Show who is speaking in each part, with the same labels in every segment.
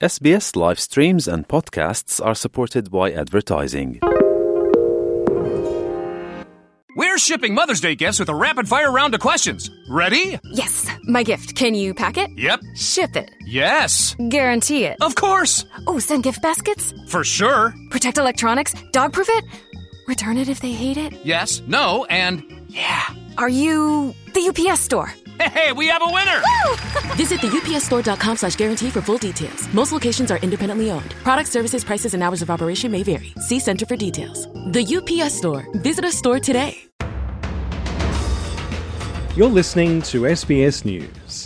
Speaker 1: SBS live streams and podcasts are supported by advertising.
Speaker 2: We're shipping Mother's Day gifts with a rapid-fire round of questions. Ready?
Speaker 3: Yes. My gift. Can you pack it?
Speaker 2: Yep.
Speaker 3: Ship it.
Speaker 2: Yes.
Speaker 3: Guarantee it.
Speaker 2: Of course.
Speaker 3: Oh, send gift baskets?
Speaker 2: For sure.
Speaker 3: Protect electronics? Dog-proof it? Return it if they hate it?
Speaker 2: Yes, no, and yeah.
Speaker 3: Are you the UPS store?
Speaker 2: Hey, we have a winner!
Speaker 4: Visit theupsstore.com/guarantee for full details. Most locations are independently owned. Product, services, prices, and hours of operation may vary. See Center for details. The UPS Store. Visit a store today.
Speaker 5: You're listening to SBS News.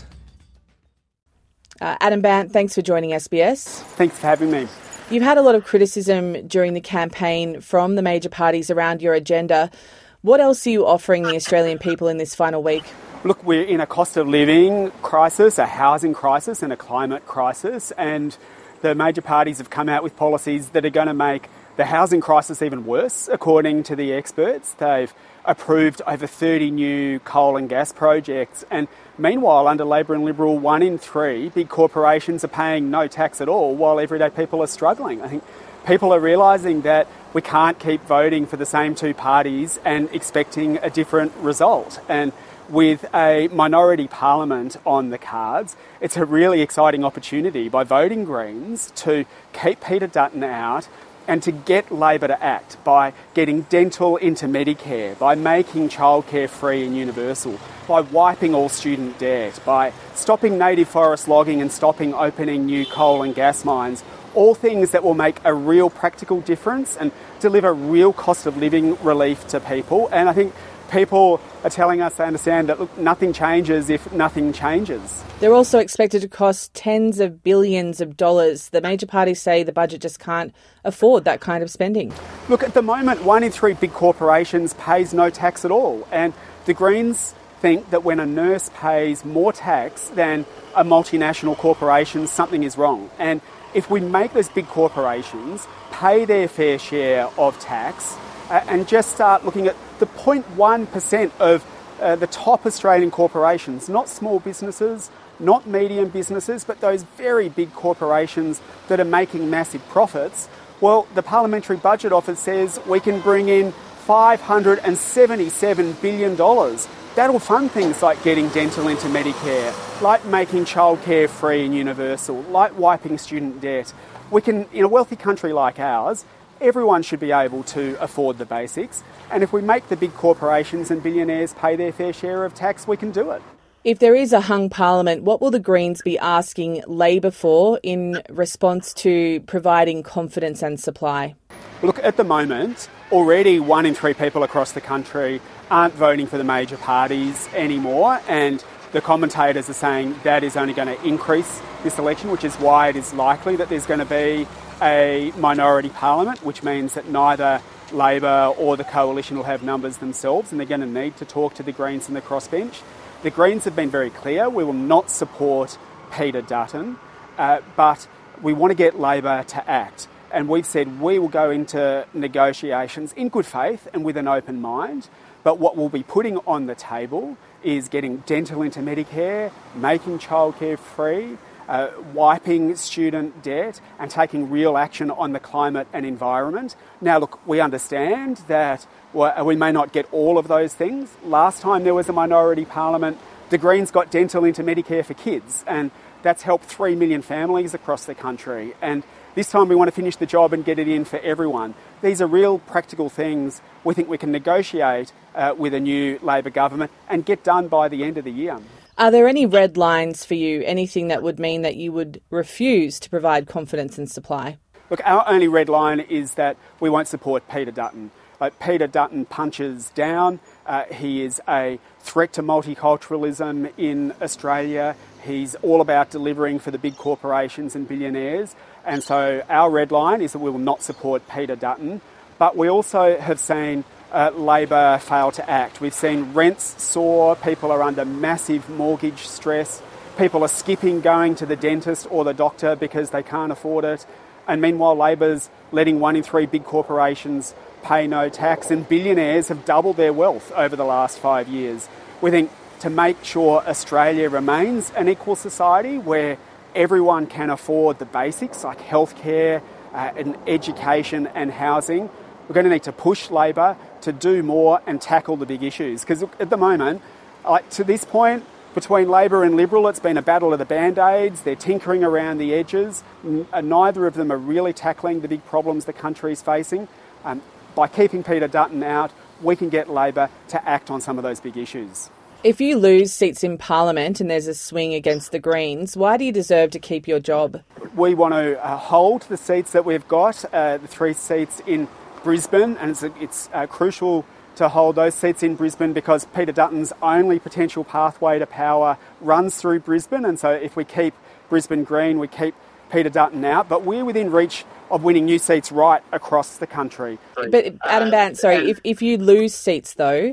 Speaker 6: Adam Bant, thanks for joining SBS.
Speaker 7: Thanks for having me.
Speaker 6: You've had a lot of criticism during the campaign from the major parties around your agenda. What else are you offering the Australian people in this final week?
Speaker 7: Look, we're in a cost of living crisis, a housing crisis and a climate crisis, and the major parties have come out with policies that are going to make the housing crisis even worse, according to the experts. They've approved over 30 new coal and gas projects, and meanwhile, under Labor and Liberal, 1 in 3 big corporations are paying no tax at all, while everyday people are struggling. I think people are realising that we can't keep voting for the same two parties and expecting a different result. And with a minority parliament on the cards, it's a really exciting opportunity by voting Greens to keep Peter Dutton out and to get Labor to act by getting dental into Medicare, by making childcare free and universal, by wiping all student debt, by stopping native forest logging and stopping opening new coal and gas mines. All things that will make a real practical difference and deliver real cost of living relief to people. And I think people are telling us they understand that, look, nothing changes if nothing changes.
Speaker 6: They're also expected to cost tens of billions of dollars. The major parties say the budget just can't afford that kind of spending.
Speaker 7: Look, at the moment, 1 in 3 big corporations pays no tax at all. And the Greens think that when a nurse pays more tax than a multinational corporation, something is wrong. And if we make those big corporations pay their fair share of tax and just start looking at the 0.1% of the top Australian corporations, not small businesses, not medium businesses, but those very big corporations that are making massive profits, well, the Parliamentary Budget Office says we can bring in $577 billion. That'll fund things like getting dental into Medicare, like making childcare free and universal, like wiping student debt. We can, in a wealthy country like ours, everyone should be able to afford the basics. And if we make the big corporations and billionaires pay their fair share of tax, we can do it.
Speaker 6: If there is a hung parliament, what will the Greens be asking Labor for in response to providing confidence and supply?
Speaker 7: Look, at the moment, already 1 in 3 people across the country aren't voting for the major parties anymore, and the commentators are saying that is only going to increase this election, which is why it is likely that there's going to be a minority parliament, which means that neither Labor or the coalition will have numbers themselves, and they're going to need to talk to the Greens and the crossbench. The Greens have been very clear, we will not support Peter Dutton, but we want to get Labor to act. And we've said we will go into negotiations in good faith and with an open mind, but what we'll be putting on the table is getting dental into Medicare, making childcare free, wiping student debt and taking real action on the climate and environment. Now, look, we understand that we may not get all of those things. Last time there was a minority parliament, the Greens got dental into Medicare for kids, and that's helped 3 million families across the country. And this time we want to finish the job and get it in for everyone. These are real practical things we think we can negotiate with a new Labor government and get done by the end of the year.
Speaker 6: Are there any red lines for you, anything that would mean that you would refuse to provide confidence and supply?
Speaker 7: Look, our only red line is that we won't support Peter Dutton. Peter Dutton punches down. He is a threat to multiculturalism in Australia. He's all about delivering for the big corporations and billionaires. And so our red line is that we will not support Peter Dutton. But we also have seen Labor fail to act. We've seen rents soar, people are under massive mortgage stress, people are skipping going to the dentist or the doctor because they can't afford it. And meanwhile, Labor's letting 1 in 3 big corporations pay no tax, and billionaires have doubled their wealth over the last 5 years. We think to make sure Australia remains an equal society where everyone can afford the basics like healthcare and education and housing, we're going to need to push Labor to do more and tackle the big issues. Because at the moment, to this point, between Labor and Liberal, it's been a battle of the Band-Aids. They're tinkering around the edges. Neither of them are really tackling the big problems the country is facing. By keeping Peter Dutton out, we can get Labor to act on some of those big issues.
Speaker 6: If you lose seats in Parliament and there's a swing against the Greens, why do you deserve to keep your job? We want to hold the seats that we've got, the 3 seats in Brisbane, and it's crucial to hold those seats in Brisbane because Peter Dutton's only potential pathway to power runs through Brisbane, and so if we keep Brisbane Green, we keep Peter Dutton out, but we're within reach of winning new seats right across the country. But Adam Bandt, if you lose seats though,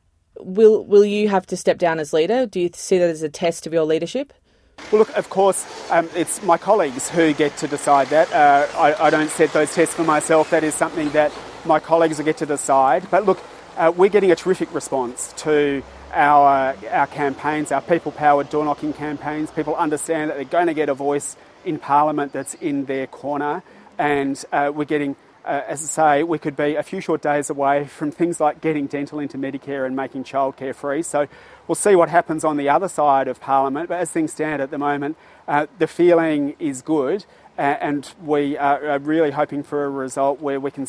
Speaker 6: will you have to step down as leader? Do you see that as a test of your leadership?
Speaker 7: Well, look, of course, it's my colleagues who get to decide that. I don't set those tests for myself. That is something that my colleagues will get to decide. But look, we're getting a terrific response to our campaigns, our people-powered door-knocking campaigns. People understand that they're going to get a voice in Parliament that's in their corner. And we're getting, as I say, we could be a few short days away from things like getting dental into Medicare and making childcare free. So we'll see what happens on the other side of Parliament. But as things stand at the moment, the feeling is good. And we are really hoping for a result where we can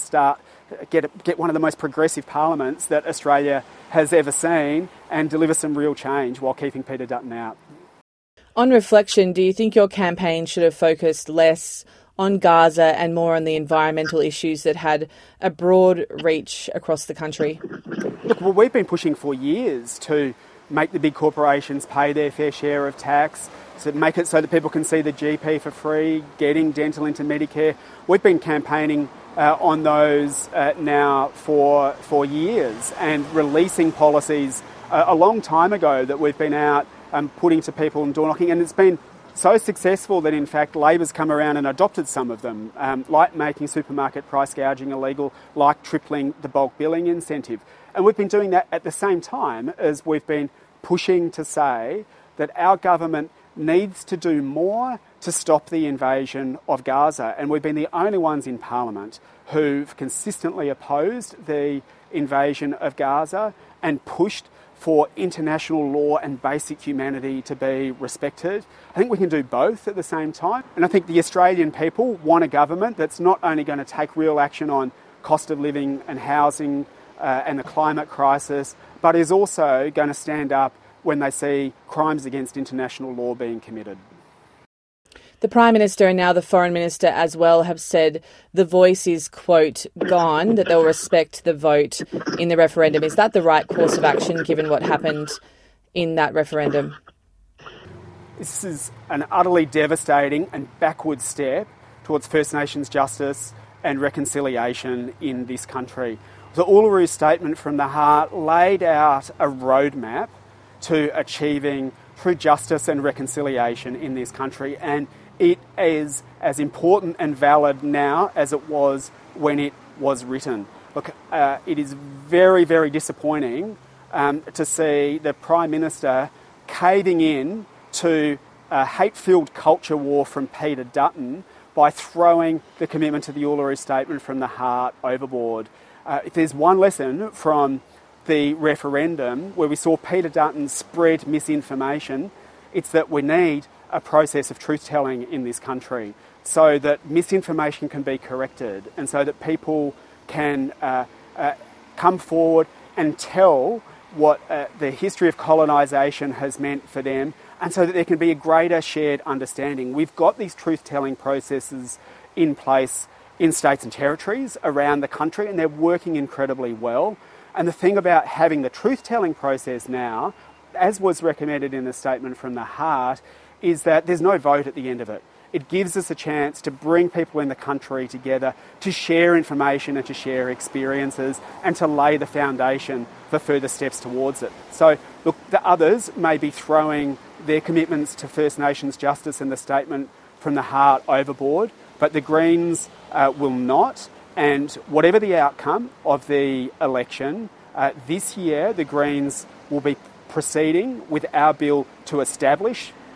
Speaker 7: get one of the most progressive parliaments that Australia has ever seen and deliver some real change while keeping Peter Dutton out.
Speaker 6: On reflection, do you think your campaign should have focused less on Gaza and more on the environmental issues that had a broad reach across the country?
Speaker 7: Look, well, we've been pushing for years to make the big corporations pay their fair share of tax, to make it so that people can see the GP for free, getting dental into Medicare. We've been campaigning on those now for years and releasing policies a long time ago that we've been out putting to people and door knocking, and it's been so successful that in fact Labor's come around and adopted some of them, like making supermarket price gouging illegal, like tripling the bulk billing incentive. And we've been doing that at the same time as we've been pushing to say that our government needs to do more to stop the invasion of Gaza. And we've been the only ones in Parliament who've consistently opposed the invasion of Gaza and pushed for international law and basic humanity to be respected. I think we can do both at the same time. And I think the Australian people want a government that's not only going to take real action on cost of living and housing and the climate crisis, but is also going to stand up when they see crimes against international law being committed.
Speaker 6: The Prime Minister and now the Foreign Minister as well have said the voice is, quote, gone, that they'll respect the vote in the referendum. Is that the right course of action given what happened in that referendum?
Speaker 7: This is an utterly devastating and backward step towards First Nations justice and reconciliation in this country. The Uluru Statement from the Heart laid out a roadmap to achieving true justice and reconciliation in this country, and it is as important and valid now as it was when it was written. Look, it is very, very disappointing to see the Prime Minister caving in to a hate-filled culture war from Peter Dutton by throwing the commitment to the Uluru Statement from the Heart overboard. If there's one lesson from the referendum where we saw Peter Dutton spread misinformation, it's that we need a process of truth-telling in this country so that misinformation can be corrected and so that people can come forward and tell what the history of colonisation has meant for them, and so that there can be a greater shared understanding. We've got these truth-telling processes in place in states and territories around the country, and they're working incredibly well. And the thing about having the truth-telling process now, as was recommended in the Statement from the Heart, is that there's no vote at the end of it. It gives us a chance to bring people in the country together to share information and to share experiences and to lay the foundation for further steps towards it. So, look, the others may be throwing their commitments to First Nations justice and the Statement from the Heart overboard, but the Greens will not. And whatever the outcome of the election, this year the Greens will be proceeding with our bill to establish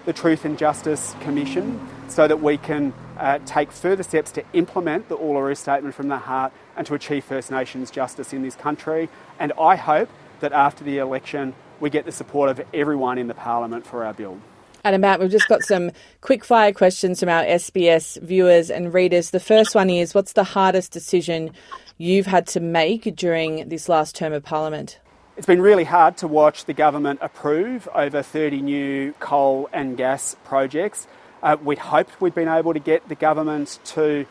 Speaker 7: the Truth and Justice Commission so that we can take further steps to implement the Uluru Statement from the Heart and to achieve First Nations justice in this country. And I hope that after the election we get the support of everyone in the Parliament for our bill.
Speaker 6: Adam Bandt, we've just got some quick-fire questions from our SBS viewers and readers. The first one is, what's the hardest decision you've had to make during this last term of Parliament?
Speaker 7: It's been really hard to watch the government approve over 30 new coal and gas projects. We'd hoped we'd been able to get the government to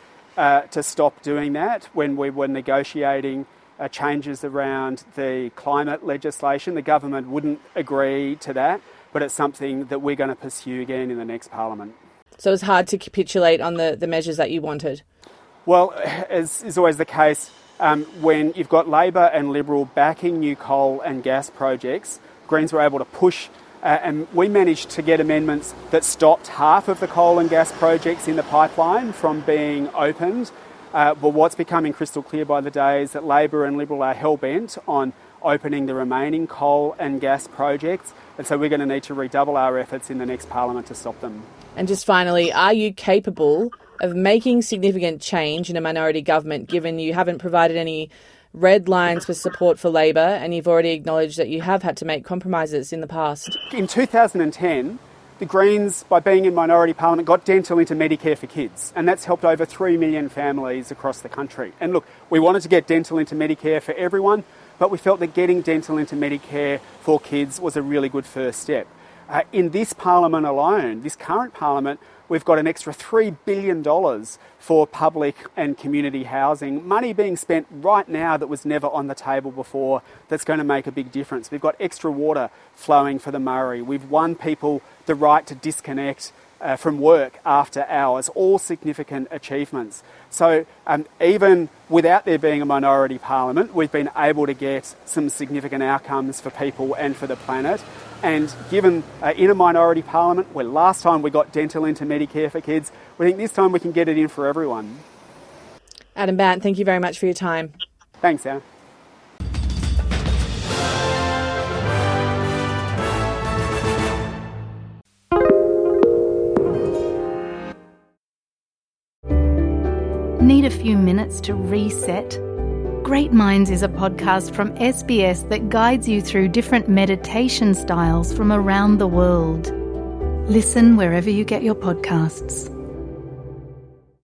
Speaker 7: stop doing that when we were negotiating changes around the climate legislation. The government wouldn't agree to that, but it's something that we're going to pursue again in the next Parliament.
Speaker 6: So it's hard to capitulate on the measures that you wanted?
Speaker 7: Well, as is always the case, when you've got Labor and Liberal backing new coal and gas projects, Greens were able to push and we managed to get amendments that stopped half of the coal and gas projects in the pipeline from being opened. But what's becoming crystal clear by the day is that Labor and Liberal are hell-bent on opening the remaining coal and gas projects, and so we're going to need to redouble our efforts in the next Parliament to stop them.
Speaker 6: And just finally, are you capable of making significant change in a minority government, given you haven't provided any red lines for support for Labor and you've already acknowledged that you have had to make compromises in the past?
Speaker 7: In 2010, the Greens, by being in minority Parliament, got dental into Medicare for kids, and that's helped over 3 million families across the country. And look, we wanted to get dental into Medicare for everyone, but we felt that getting dental into Medicare for kids was a really good first step. In this Parliament alone, this current Parliament, we've got an extra $3 billion for public and community housing, money being spent right now that was never on the table before that's going to make a big difference. We've got extra water flowing for the Murray. We've won people the right to disconnect from work after hours, all significant achievements. So even without there being a minority Parliament, we've been able to get some significant outcomes for people and for the planet. And given in a minority Parliament, where last time we got dental into Medicare for kids, we think this time we can get it in for everyone.
Speaker 6: Adam Bandt, thank you very much for your time.
Speaker 7: Thanks, Anne.
Speaker 8: Need a few minutes to reset? Great Minds is a podcast from SBS that guides you through different meditation styles from around the world. Listen wherever you get your podcasts.